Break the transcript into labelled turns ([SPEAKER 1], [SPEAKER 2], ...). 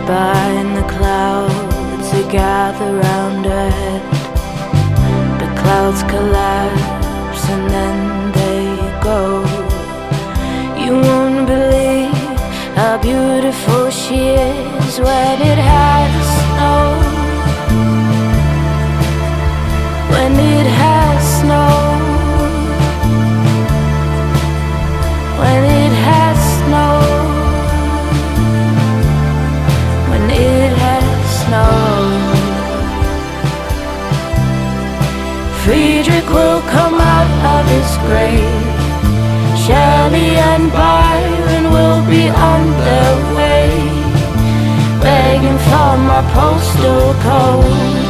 [SPEAKER 1] behind the clouds that gather round her head. The clouds collapse and then they go. You won't believe how beautiful she is when it has snowed. When it has snowed. When it has snowed. When it has snowed. Friedrich will come out of his grave. Shelley and Byron will be on their way, begging for my postal code.